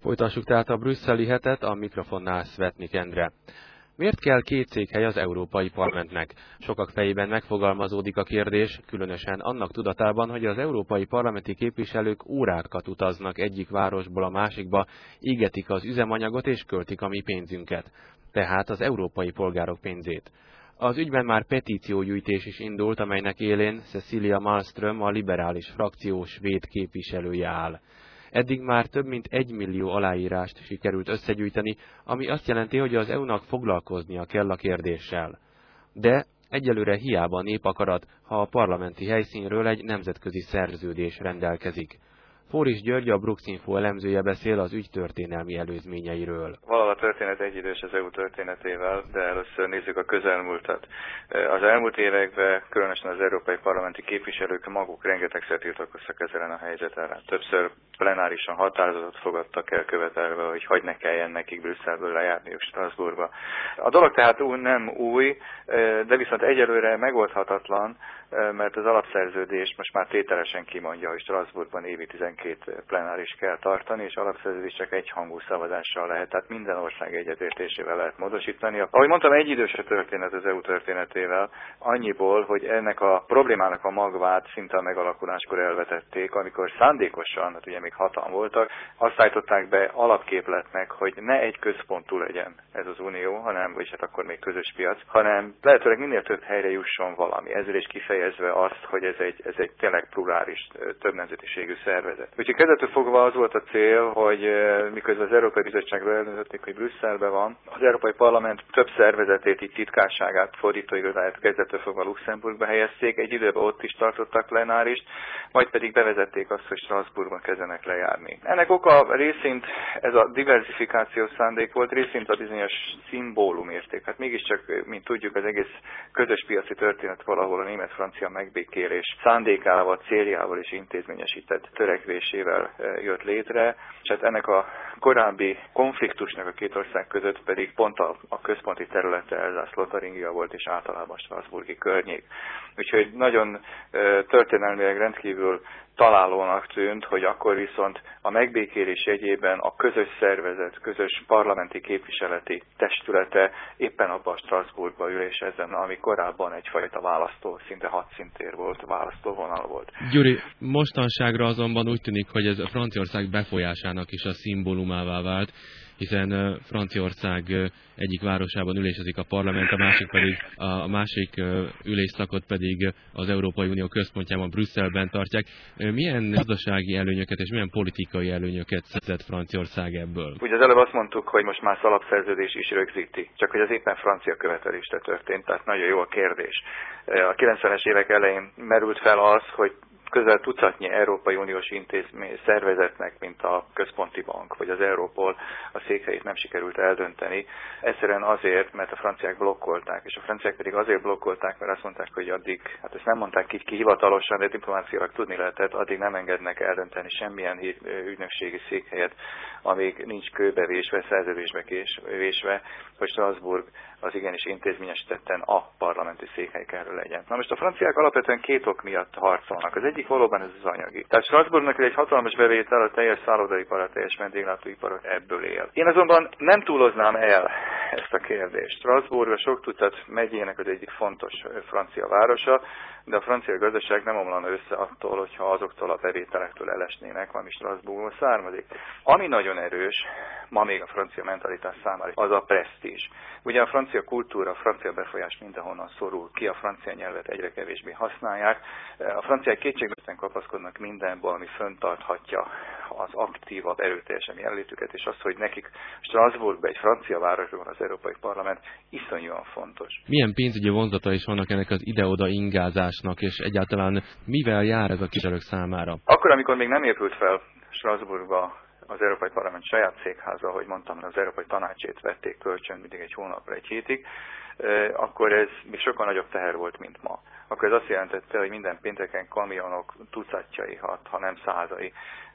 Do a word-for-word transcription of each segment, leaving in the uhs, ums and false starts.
Folytassuk tehát a brüsszeli hetet, a mikrofonnál Svetnik Endre. Miért kell két székhely az Európai Parlamentnek? Sokak fejében megfogalmazódik a kérdés, különösen annak tudatában, hogy az európai parlamenti képviselők órákat utaznak egyik városból a másikba, égetik az üzemanyagot és költik a mi pénzünket, tehát az európai polgárok pénzét. Az ügyben már petíciógyűjtés is indult, amelynek élén Cecilia Malmström, a liberális frakció svéd képviselője áll. Eddig már több mint egy millió aláírást sikerült összegyűjteni, ami azt jelenti, hogy az é u-nak foglalkoznia kell a kérdéssel. De egyelőre hiába népakarat, ha a parlamenti helyszínről egy nemzetközi szerződés rendelkezik. Fóris György, a Bruxinfo elemzője beszél az ügy történelmi előzményeiről. Valahol a történet egyidős az é u történetével, de először nézzük a közelmúltat. Az elmúlt években, különösen az európai parlamenti képviselők maguk rengetegszer tiltakoztak ezzel a helyzet ellen. Többször plenárisan határozatot fogadtak el követelve, hogy hagy ne kelljen nekik Brüsszelből lejárniuk Strasbourgba. A dolog tehát nem új, de viszont egyelőre megoldhatatlan, mert az alapszerződés most már tételesen kimondja, hogy Strasbourgban évi tizenkét plenáris kell tartani, és alapszerződés csak egyhangú szavazással lehet, tehát minden ország egyetértésével lehet módosítani. Ahogy mondtam, egyidős a történet az é u történetével, annyiból, hogy ennek a problémának a magvát szinte a megalakuláskor elvetették, amikor szándékosan, hát ugye még hatan voltak, azt állították be alapképletnek, hogy ne egy központú legyen ez az unió, hanem, vagy hát akkor még közös piac, hanem lehetőleg minél több helyre jusson valami. Ezzel is kifejezve azt, hogy ez egy, ez egy tényleg plurális, több nemzetiségű szervezet. Úgyhogy kezdettől fogva az volt a cél, hogy miközben az Európai Bizottságról eldöntötték, hogy Brüsszelben van, az Európai Parlament több szervezetét, így titkárságát, fordítóirodáját kezdettől fogva Luxemburgba helyezték, egy időben ott is tartottak plenárist, majd pedig bevezették azt, hogy Strasbourgban kezdenek lejárni. Ennek oka részint ez a diversifikációs szándék volt, részint a bizonyos szimbólumérték. Hát mégiscsak, mint tudjuk, az egész közös piaci történet valahol a német-francia megbékélés szándékával, céljával és intézményesített törekvésével jött létre, és hát ennek a korábbi konfliktusnak a két ország között pedig pont a, a központi területe Elzász-Lotaringia volt, és általában Strasbourgi környék. Úgyhogy nagyon történelmileg rendkívül találónak tűnt, hogy akkor viszont a megbékélés jegyében a közös szervezet, közös parlamenti képviseleti testülete éppen abban a Strasbourgba ülésezzen, ami korábban egyfajta választó, szinte hadszintér volt, választóvonal volt. Gyuri, mostanságra azonban úgy tűnik, hogy ez a Franciaország befolyásának is a szimbólumává vált, hiszen Franciaország egyik városában ülésezik a parlament, a másik pedig a másik ülésszakot pedig az Európai Unió központjában, Brüsszelben tartják. Milyen gazdasági előnyöket és milyen politikai előnyöket szerzett Franciaország ebből? Ugye az előbb azt mondtuk, hogy most már az alapszerződés is rögzíti, csak hogy az éppen francia követelésre történt, tehát nagyon jó a kérdés. A kilencvenes évek elején merült fel az, hogy közel tucatnyi Európai Uniós intézmény szervezetnek, mint a Központi Bank vagy az Europol, a székhelyét nem sikerült eldönteni. Egyszerűen azért, mert a franciák blokkolták, és a franciák pedig azért blokkolták, mert azt mondták, hogy addig, hát ezt nem mondták így ki hivatalosan, de diplomáciailag tudni lehetett, addig nem engednek eldönteni semmilyen ügynökségi székhelyet, amíg nincs kőbe vésve, szerződésbe vésve, hogy Strasbourg az igenis intézményesítetten a parlamenti székhely kell legyen. Na most a franciák alapvetően két ok miatt harcolnak. Az egyik valóban ez az anyagi. Tehát Strasbourgnak egy hatalmas bevétel, a teljes szállodaipar, a teljes vendéglátóipar ebből él. Én azonban nem túloznám el ezt a kérdést. Strasbourg a sok tucat megyének az egyik fontos francia városa, de a francia gazdaság nem omlana össze attól, hogyha azoktól a bevételektől elesnének, ami Strasbourgból származik. Ami nagyon erős, ma még a francia mentalitás számára, az a presztízs. Ugye a francia kultúra, a francia befolyás mindenhonnan szorul ki, a francia nyelvet egyre kevésbé használják. A franciák kétségbetetten kapaszkodnak mindenből, ami fenntarthatja az aktívabb, erőteljesebb jelenlétüket, és az, hogy nekik Strasbourgban, egy francia városban az Európai Parlament iszonyúan fontos. Milyen pénzügyi vonzata is vannak ennek az ide-oda ingázásnak, és egyáltalán mivel jár ez a kisörök számára? Akkor, amikor még nem épült fel Strasbourgba az Európai Parlament saját székháza, ahogy mondtam, az Európai Tanácsét vették kölcsön mindig egy hónapra, egy hétig, akkor ez még sokkal nagyobb teher volt, mint ma. Akkor ez azt jelentette, hogy minden pénteken kamionok tucatjai, hat, ha nem százai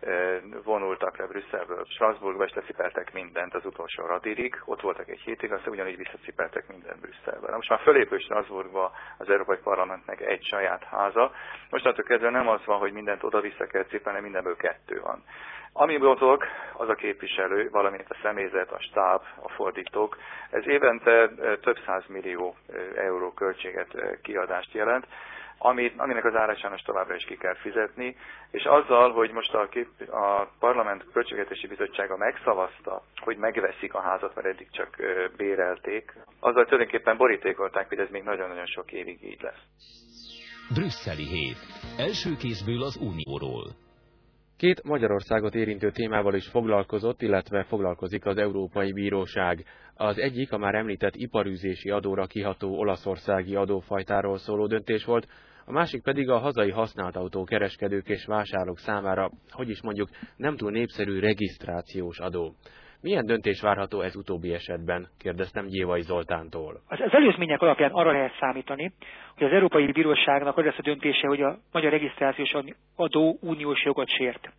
vonultak le Brüsszelből Strasbourgba, és lecipeltek mindent az utolsó radirig. Ott voltak egy hétig, aztán ugyanígy visszacipeltek mindent Brüsszelbe. Most már fölépül Strasbourgba az Európai Parlamentnek egy saját háza. Mostantól kezdve nem az van, hogy mindent oda-vissza kell cipelni, mindenből kettő van. Ami mozog, az a képviselő, valamint a személyzet, a stáb, a fordítók. Ez évente több százmillió euró költséget, kiadást jelent, aminek az árát sajnos továbbra is ki kell fizetni, és azzal, hogy most a, kép, a Parlament Költségvetési Bizottsága megszavazta, hogy megveszik a házat, mert eddig csak bérelték, azzal tulajdonképpen borítékolták, hogy ez még nagyon-nagyon sok évig így lesz. Brüsszeli hét. Első kézből az Unióról. Két Magyarországot érintő témával is foglalkozott, illetve foglalkozik az Európai Bíróság. Az egyik a már említett iparűzési adóra kiható olaszországi adófajtáról szóló döntés volt, a másik pedig a hazai használt autó kereskedők és vásárlók számára, hogy is mondjuk, nem túl népszerű regisztrációs adó. Milyen döntés várható ez utóbbi esetben? Kérdeztem Gyévai Zoltántól. Az, az előzmények alapján arra lehet számítani, hogy az Európai Bíróságnak az lesz a döntése, hogy a magyar regisztrációs adó uniós jogot sért.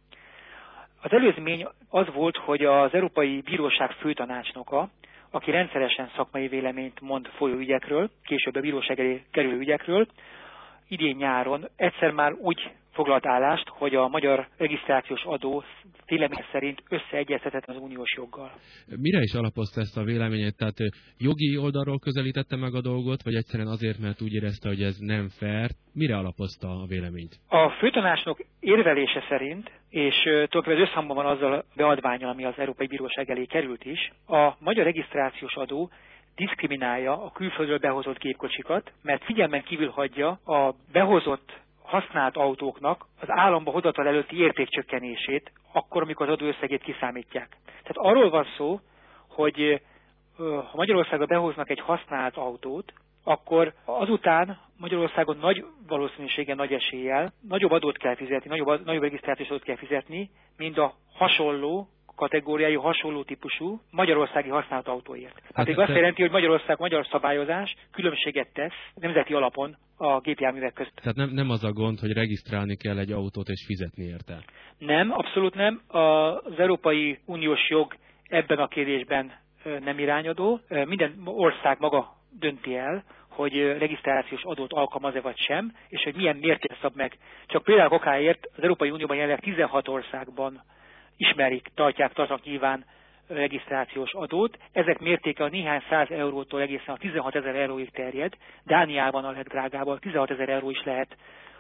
Az előzmény az volt, hogy az Európai Bíróság főtanácsnoka, aki rendszeresen szakmai véleményt mond folyó ügyekről, később a bíróság elé kerülő ügyekről, idén nyáron egyszer már úgy foglalt állást, hogy a magyar regisztrációs adó vélemény szerint összeegyeztethetetlen az uniós joggal. Mire is alapozta ezt a véleményét? Tehát jogi oldalról közelítette meg a dolgot, vagy egyszerűen azért, mert úgy érezte, hogy ez nem fair? Mire alapozta a véleményt? A főtanácsnok érvelése szerint, és tulajdonképpen összhangban van azzal a beadvánnyal, ami az Európai Bíróság elé került is, a magyar regisztrációs adó diszkriminálja a külföldről behozott gépkocsikat, mert figyelmen kívül hagyja a behozott használt autóknak az államba hozatal előtti értékcsökkenését, akkor, amikor az adóösszegét kiszámítják. Tehát arról van szó, hogy ha Magyarországra behoznak egy használt autót, akkor azután Magyarországon nagy valószínűséggel, nagy eséllyel nagyobb adót kell fizetni, nagyobb, nagyobb regisztrációs adót kell fizetni, mint a hasonló kategóriájú, hasonló típusú magyarországi használt autóért. Hát ez te... azt jelenti, hogy Magyarország, magyar szabályozás különbséget tesz nemzeti alapon a gépjárművek között. Tehát nem, nem az a gond, hogy regisztrálni kell egy autót és fizetni érte? Nem, abszolút nem. Az Európai Uniós jog ebben a kérdésben nem irányadó. Minden ország maga dönti el, hogy regisztrációs adót alkalmaz-e vagy sem, és hogy milyen mértékben szab meg. Csak például okáért az Európai Unióban jelenleg tizenhat országban ismerik, tartják, tartanak nyilván regisztrációs adót. Ezek mértéke a néhány száz eurótól egészen a tizenhat ezer euróig terjed. Dániában a legdrágább, tizenhat ezer euró is lehet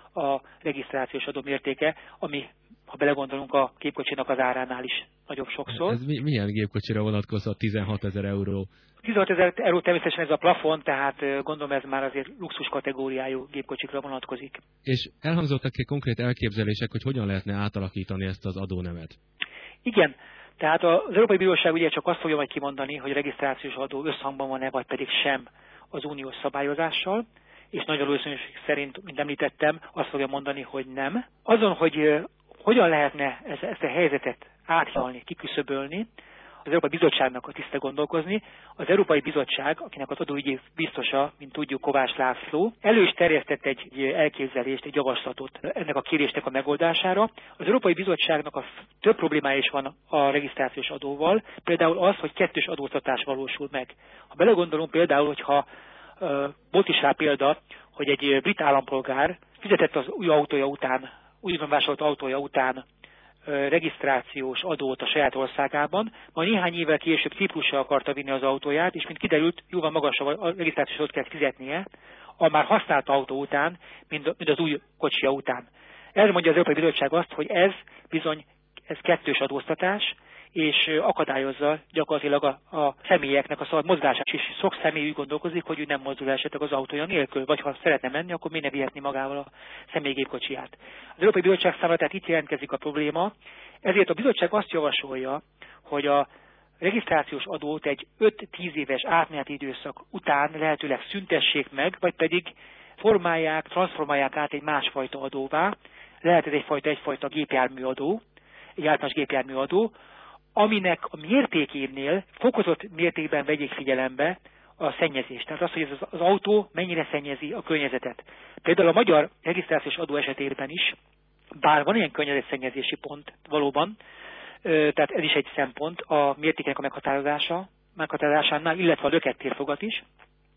a regisztrációs adó mértéke, ami, ha belegondolunk, a gépkocsinak az áránál is nagyobb sokszor. Ez milyen gépkocsira vonatkozott tizenhat ezer euró? tizenhat ezer euró természetesen ez a plafon, tehát gondolom ez már azért luxus kategóriájú gépkocsikra vonatkozik. És elhangzottak-e konkrét elképzelések, hogy hogyan lehetne átalakítani ezt az adónemet? Igen, tehát az Európai Bíróság ugye csak azt fogja majd kimondani, hogy a regisztrációs adó összhangban van-e, vagy pedig sem az uniós szabályozással, és nagy valószínűség szerint, mint említettem, azt fogja mondani, hogy nem. Azon, hogy hogyan lehetne ezt a helyzetet áthidalni, kiküszöbölni, az Európai Bizottságnak a tiszte gondolkozni. Az Európai Bizottság, akinek az adóügyi biztosa, mint tudjuk, Kovács László, elő is terjesztett egy elképzelést, egy javaslatot ennek a kérésnek a megoldására. Az Európai Bizottságnak a több problémája is van a regisztrációs adóval, például az, hogy kettős adóztatás valósul meg. Ha belegondolunk például, hogyha uh, volt is rá példa, hogy egy brit állampolgár fizetett az új autója után, újonnan vásárolt autója után regisztrációs adót a saját országában, majd néhány évvel később Ciprusra akarta vinni az autóját, és mint kiderült, jóval magasabb a regisztrációs adót kell fizetnie a már használt autó után, mint az új kocsia után. Erre mondja az Európai Bizottság azt, hogy ez bizony ez kettős adóztatás, és akadályozza gyakorlatilag a, a személyeknek a szabad mozgását is. Sok személy úgy gondolkozik, hogy ő nem mozdul esetleg az autója nélkül, vagy ha szeretne menni, akkor miért ne vihetni magával a személygépkocsiját. Az Európai Bizottság számára tehát itt jelentkezik a probléma, ezért a bizottság azt javasolja, hogy a regisztrációs adót egy öt-tíz éves átmeneti időszak után lehetőleg szüntessék meg, vagy pedig formálják, transformálják át egy másfajta adóvá, lehet ez egyfajta, egyfajta gépjárműadó, egy általános gépjárműadó, aminek a mértékénél fokozott mértékben vegyék figyelembe a szennyezést. Tehát az, hogy ez az autó mennyire szennyezi a környezetet. Például a magyar regisztrációs adó esetében is, bár van ilyen környezetszennyezési pont valóban, tehát ez is egy szempont a mértéknek a meghatározása, meghatározásánál, illetve a lökettérfogat is.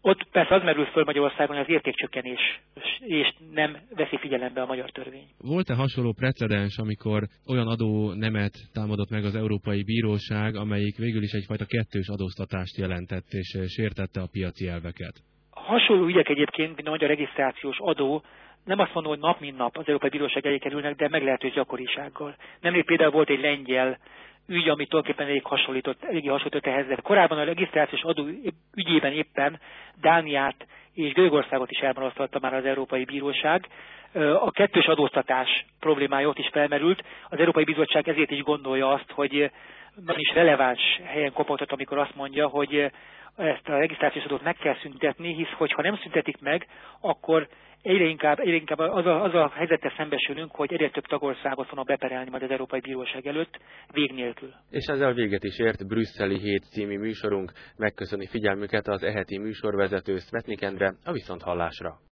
Ott persze az merül föl Magyarországon, az értékcsökkenés, és nem veszi figyelembe a magyar törvény. Volt-e hasonló precedens, amikor olyan adó nemet támadott meg az Európai Bíróság, amelyik végül is egyfajta kettős adóztatást jelentett és sértette a piaci elveket? Hasonló ügyek egyébként, mint a magyar regisztrációs adó, nem azt mondom, hogy nap mint nap az Európai Bíróság elé kerülnek, de meglehetős gyakorisággal. Nemrég például volt egy lengyel ügy, ami tulajdonképpen elég hasonlított, elég hasonlított ehhez, de korábban a regisztrációs adó ügyében éppen Dániát és Görögországot is elmarasztalta már az Európai Bíróság. A kettős adóztatás problémája ott is felmerült. Az Európai Bizottság ezért is gondolja azt, hogy nagyon is releváns helyen kopogtat, amikor azt mondja, hogy ezt a regisztrációs adót meg kell szüntetni, hisz hogyha nem szüntetik meg, akkor egyre inkább, egyre inkább az, a, az a helyzettel szembesülünk, hogy egyre több tagországot fognak beperelni majd az Európai Bíróság előtt vég nélkül. És ezzel véget is ért Brüsszeli hét című műsorunk. Megköszöni figyelmüket az eheti műsorvezető Szvetnik Endre, a viszonthallásra.